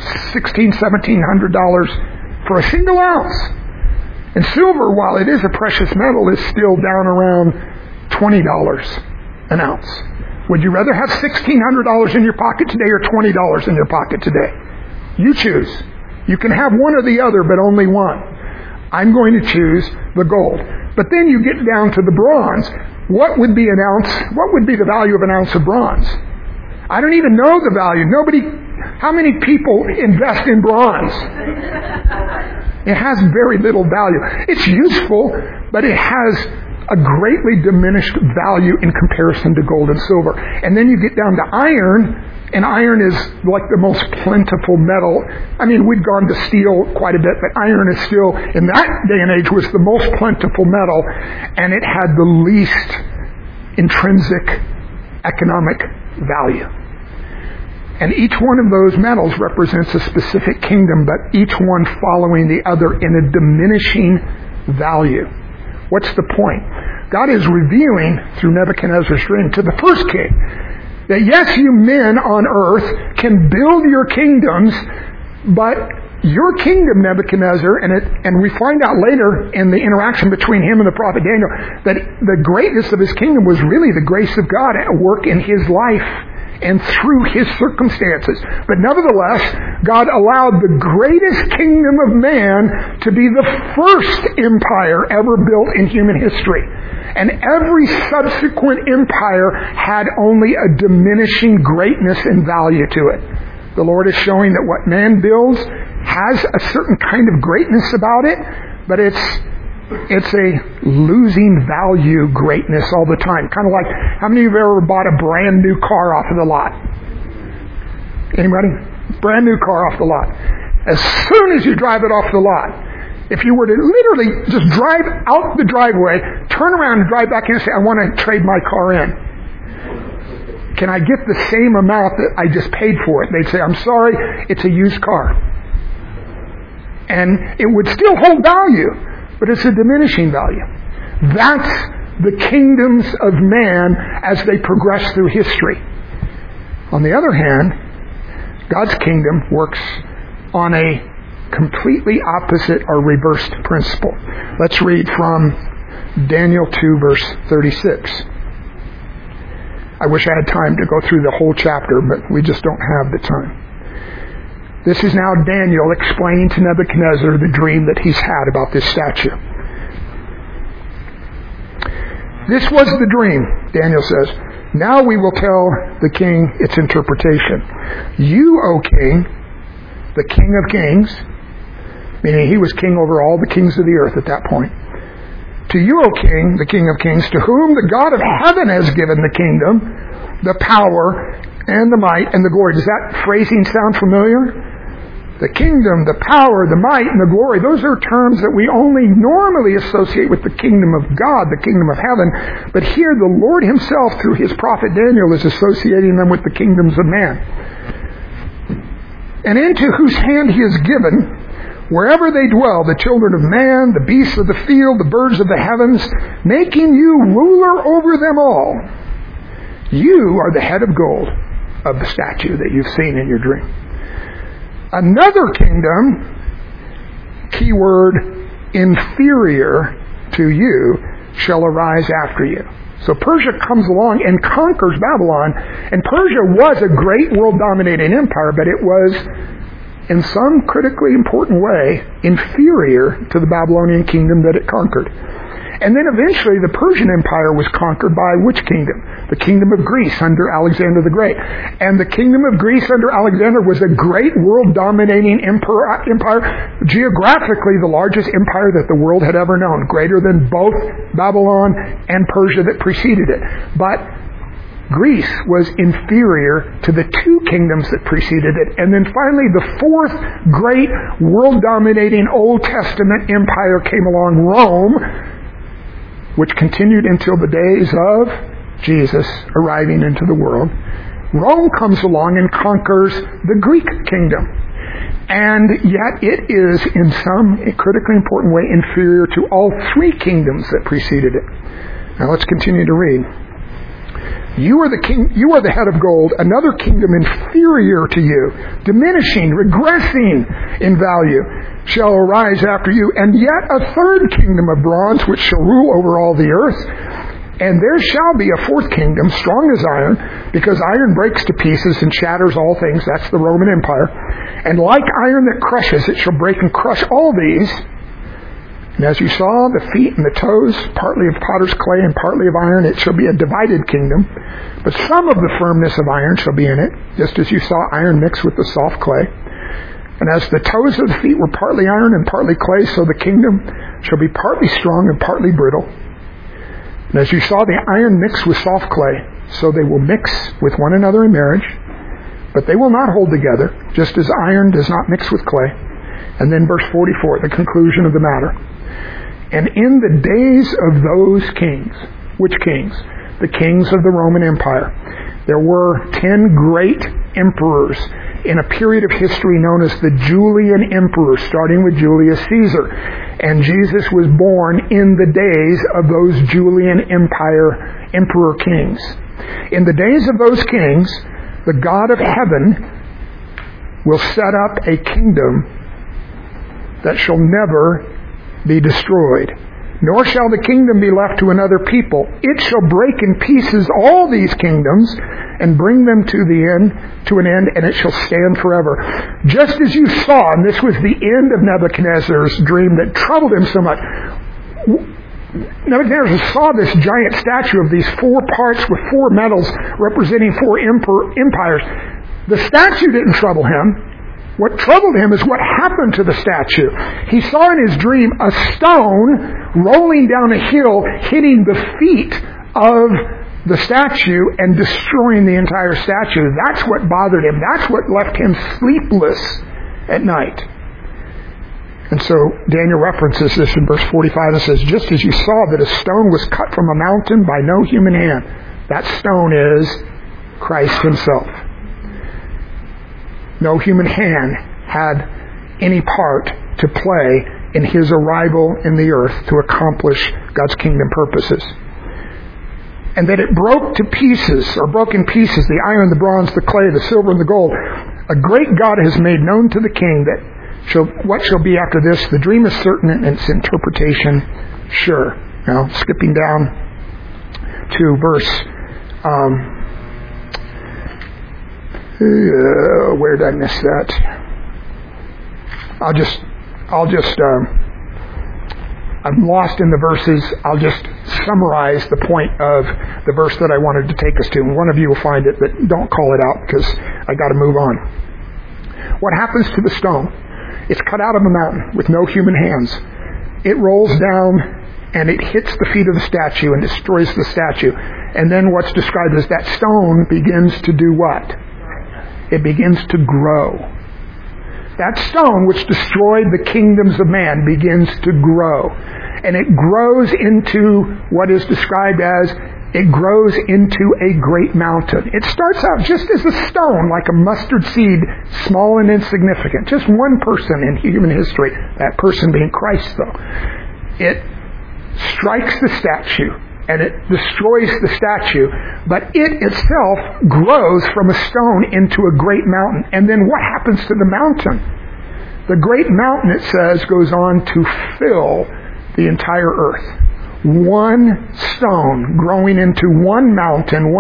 $1,700 for a single ounce. And silver, while it is a precious metal, is still down around $20 an ounce. Would you rather have $1,600 in your pocket today or $20 in your pocket today? You choose. You can have one or the other, but only one. I'm going to choose the gold. But then you get down to the bronze. What would be an ounce? What would be the value of an ounce of bronze? I don't even know the value. How many people invest in bronze? It has very little value. It's useful, but it has a greatly diminished value in comparison to gold and silver. And then you get down to iron, and iron is like the most plentiful metal. I mean, we've gone to steel quite a bit, but iron is still, in that day and age, was the most plentiful metal, and it had the least intrinsic economic value. And each one of those metals represents a specific kingdom, but each one following the other in a diminishing value. What's the point? God is revealing through Nebuchadnezzar's dream to the first king that yes, you men on earth can build your kingdoms, but your kingdom, Nebuchadnezzar, and we find out later in the interaction between him and the prophet Daniel, that the greatness of his kingdom was really the grace of God at work in his life and through his circumstances. But nevertheless, God allowed the greatest kingdom of man to be the first empire ever built in human history. And every subsequent empire had only a diminishing greatness and value to it. The Lord is showing that what man builds has a certain kind of greatness about it, but it's a losing value greatness all the time. Kind of like, how many of you have ever bought a brand new car off of the lot? Anybody? Brand new car off the lot. As soon as you drive it off the lot, if you were to literally just drive out the driveway, turn around and drive back in and say, I want to trade my car in. Can I get the same amount that I just paid for it? They'd say, I'm sorry, it's a used car. And it would still hold value, but it's a diminishing value. That's the kingdoms of man as they progress through history. On the other hand, God's kingdom works on a completely opposite or reversed principle. Let's read from Daniel 2, verse 36. I wish I had time to go through the whole chapter, but we just don't have the time. This is now Daniel explaining to Nebuchadnezzar the dream that he's had about this statue. This was the dream, Daniel says. Now we will tell the king its interpretation. You, O king, the king of kings, meaning he was king over all the kings of the earth at that point. To you, O king, the king of kings, to whom the God of heaven has given the kingdom, the power, and the might, and the glory. Does that phrasing sound familiar? The kingdom, the power, the might, and the glory, those are terms that we only normally associate with the kingdom of God, the kingdom of heaven. But here the Lord himself, through his prophet Daniel, is associating them with the kingdoms of man. And into whose hand he is given, wherever they dwell, the children of man, the beasts of the field, the birds of the heavens, making you ruler over them all. You are the head of gold of the statue that you've seen in your dream. Another kingdom, keyword inferior to you, shall arise after you. So Persia comes along and conquers Babylon, and Persia was a great world-dominating empire, but it was, in some critically important way, inferior to the Babylonian kingdom that it conquered. And then eventually the Persian Empire was conquered by which kingdom? The kingdom of Greece under Alexander the Great. And the kingdom of Greece under Alexander was a great world-dominating empire, geographically the largest empire that the world had ever known, greater than both Babylon and Persia that preceded it. But Greece was inferior to the two kingdoms that preceded it. And then finally the fourth great world-dominating Old Testament empire came along, Rome, which continued until the days of Jesus arriving into the world. Rome comes along and conquers the Greek kingdom. And yet it is, in some critically important way, inferior to all three kingdoms that preceded it. Now let's continue to read. You are the king, you are the head of gold, another kingdom inferior to you, diminishing, regressing in value, shall arise after you, and yet a third kingdom of bronze, which shall rule over all the earth. And there shall be a fourth kingdom, strong as iron, because iron breaks to pieces and shatters all things. That's the Roman Empire. And like iron that crushes, it shall break and crush all these. And as you saw, the feet and the toes, partly of potter's clay and partly of iron, it shall be a divided kingdom. But some of the firmness of iron shall be in it, just as you saw iron mixed with the soft clay. And as the toes of the feet were partly iron and partly clay, so the kingdom shall be partly strong and partly brittle. And as you saw, the iron mixed with soft clay, so they will mix with one another in marriage, but they will not hold together, just as iron does not mix with clay. And then verse 44, the conclusion of the matter. And in the days of those kings, which kings? The kings of the Roman Empire. There were 10 great emperors in a period of history known as the Julian Emperors, starting with Julius Caesar. And Jesus was born in the days of those Julian Empire emperor kings. In the days of those kings, the God of heaven will set up a kingdom that shall never be destroyed. Nor shall the kingdom be left to another people. It shall break in pieces all these kingdoms and bring them to an end, and it shall stand forever. Just as you saw, and this was the end of Nebuchadnezzar's dream that troubled him so much. Nebuchadnezzar saw this giant statue of these 4 parts with 4 metals representing 4 empires. The statue didn't trouble him. What troubled him is what happened to the statue. He saw in his dream a stone rolling down a hill, hitting the feet of the statue and destroying the entire statue. That's what bothered him. That's what left him sleepless at night. And so Daniel references this in verse 45 and says, just as you saw that a stone was cut from a mountain by no human hand, that stone is Christ himself. No human hand had any part to play in his arrival in the earth to accomplish God's kingdom purposes. And that it broke in pieces, the iron, the bronze, the clay, the silver, and the gold. A great God has made known to the king what shall be after this. The dream is certain and its interpretation sure. Now, skipping down to verse... where did I miss that? I'm lost in the verses. I'll just summarize the point of the verse that I wanted to take us to. And one of you will find it, but don't call it out because I got to move on. What happens to the stone? It's cut out of a mountain with no human hands. It rolls down and it hits the feet of the statue and destroys the statue. And then what's described as that stone begins to do what? It begins to grow. That stone which destroyed the kingdoms of man begins to grow. And it grows into what is described as, it grows into a great mountain. It starts out just as a stone, like a mustard seed, small and insignificant. Just one person in human history, that person being Christ though. It strikes the statue and it destroys the statue, but it itself grows from a stone into a great mountain. And then what happens to the mountain? The great mountain, it says, goes on to fill the entire earth. One stone growing into one mountain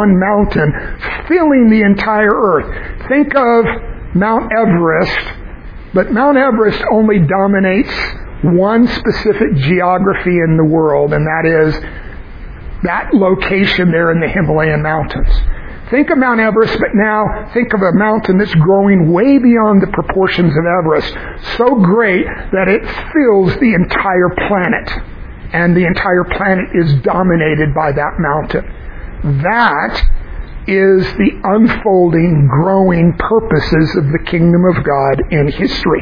filling the entire earth. Think of Mount Everest, but Mount Everest only dominates one specific geography in the world, and that is that location there in the Himalayan mountains. Think of Mount Everest, but now think of a mountain that's growing way beyond the proportions of Everest, so great that it fills the entire planet, and the entire planet is dominated by that mountain. That is the unfolding, growing purposes of the kingdom of God in history,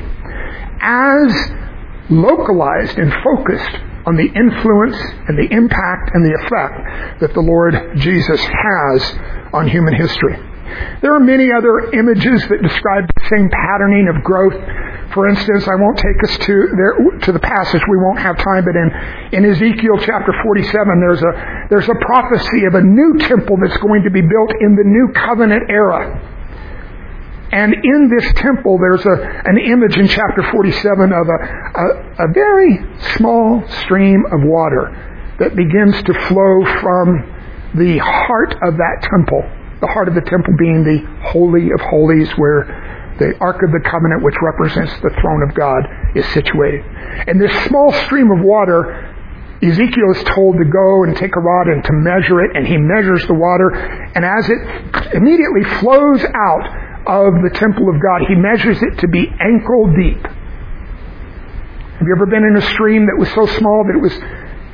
as localized and focused on the influence and the impact and the effect that the Lord Jesus has on human history. There are many other images that describe the same patterning of growth. For instance, I won't take us to the passage, we won't have time, but in Ezekiel chapter 47, there's a prophecy of a new temple that's going to be built in the new covenant era. And in this temple, there's an image in chapter 47 of a very small stream of water that begins to flow from the heart of that temple. The heart of the temple being the Holy of Holies, where the Ark of the Covenant, which represents the throne of God, is situated. And this small stream of water, Ezekiel is told to go and take a rod and to measure it, and he measures the water, and as it immediately flows out of the temple of God, he measures it to be ankle deep. Have you ever been in a stream that was so small that it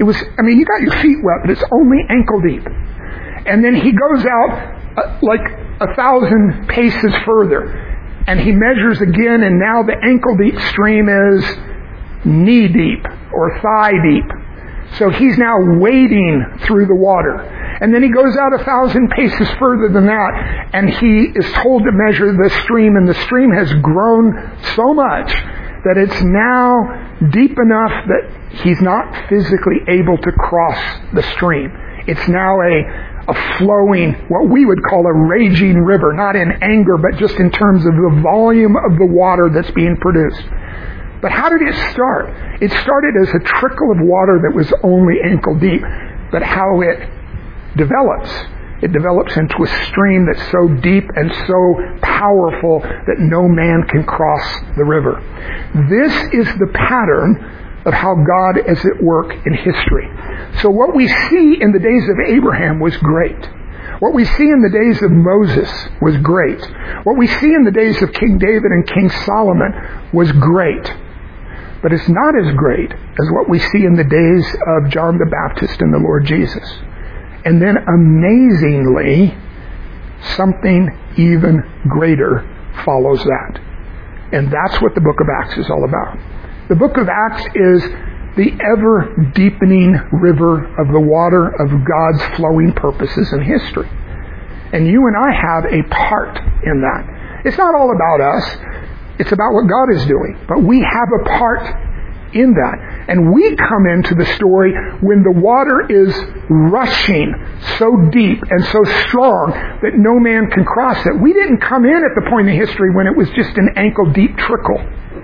you got your feet wet, but it's only ankle deep. And then he goes out like 1,000 paces further, and he measures again, and now the ankle deep stream is knee deep or thigh deep. So he's now wading through the water. And then he goes out 1,000 paces further than that, and he is told to measure the stream, and the stream has grown so much that it's now deep enough that he's not physically able to cross the stream. It's now a flowing, what we would call a raging river, not in anger, but just in terms of the volume of the water that's being produced. But how did it start? It started as a trickle of water that was only ankle deep. But how it develops into a stream that's so deep and so powerful that no man can cross the river. This is the pattern of how God is at work in history. So what we see in the days of Abraham was great. What we see in the days of Moses was great. What we see in the days of King David and King Solomon was great. But it's not as great as what we see in the days of John the Baptist and the Lord Jesus. And then amazingly, something even greater follows that. And that's what the book of Acts is all about. The book of Acts is the ever-deepening river of the water of God's flowing purposes in history. And you and I have a part in that. It's not all about us. It's about what God is doing. But we have a part in that. And we come into the story when the water is rushing so deep and so strong that no man can cross it. We didn't come in at the point in history when it was just an ankle-deep trickle.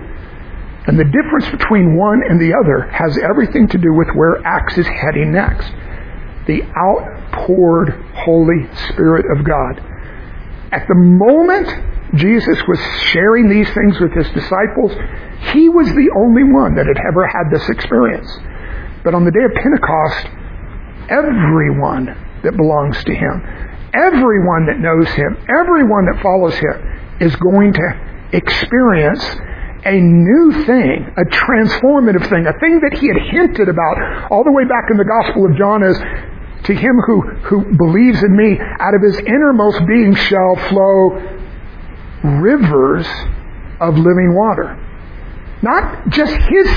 And the difference between one and the other has everything to do with where Acts is heading next. The outpoured Holy Spirit of God. At the moment Jesus was sharing these things with his disciples, he was the only one that had ever had this experience. But on the day of Pentecost, everyone that belongs to him, everyone that knows him, everyone that follows him is going to experience a new thing, a transformative thing, a thing that he had hinted about all the way back in the Gospel of John as, to him who believes in me, out of his innermost being shall flow rivers of living water. Not just his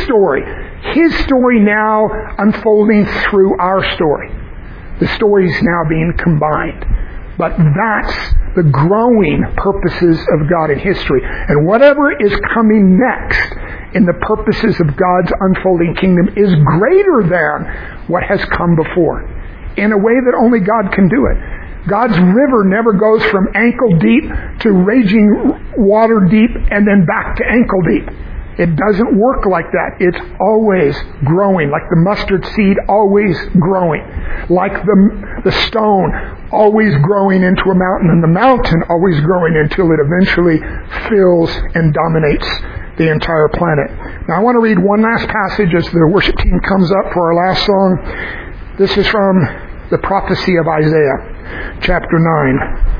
story now unfolding through our story. The story is now being combined. But that's the growing purposes of God in history. And whatever is coming next in the purposes of God's unfolding kingdom is greater than what has come before, in a way that only God can do it. God's river never goes from ankle deep to raging water deep and then back to ankle deep. It doesn't work like that. It's always growing, like the mustard seed always growing, like the stone always growing into a mountain, and the mountain always growing until it eventually fills and dominates the entire planet. Now I want to read one last passage as the worship team comes up for our last song. This is from the prophecy of Isaiah, chapter 9.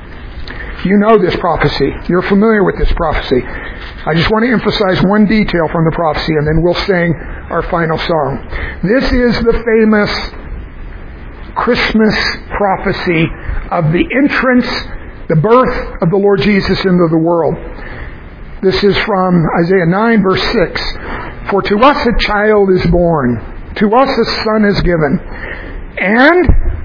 You know this prophecy. You're familiar with this prophecy. I just want to emphasize one detail from the prophecy, and then we'll sing our final song. This is the famous Christmas prophecy of the entrance, the birth of the Lord Jesus into the world. This is from Isaiah 9, verse 6. For to us a child is born, to us a son is given, and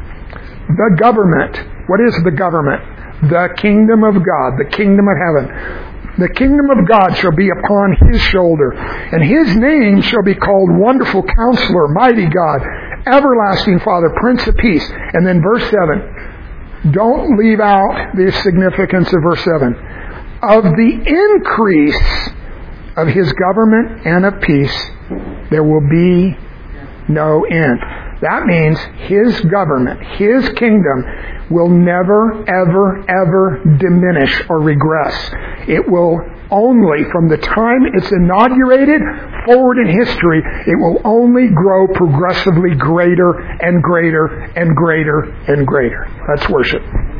the government. What is the government? The kingdom of God, the kingdom of heaven. The kingdom of God shall be upon his shoulder, and his name shall be called Wonderful Counselor, Mighty God, Everlasting Father, Prince of Peace. And then verse 7. Don't leave out the significance of verse 7. Of the increase of his government and of peace, there will be no end. That means his government, his kingdom, will never, ever, ever diminish or regress. It will only, from the time it's inaugurated forward in history, it will only grow progressively greater and greater and greater and greater. Let's worship.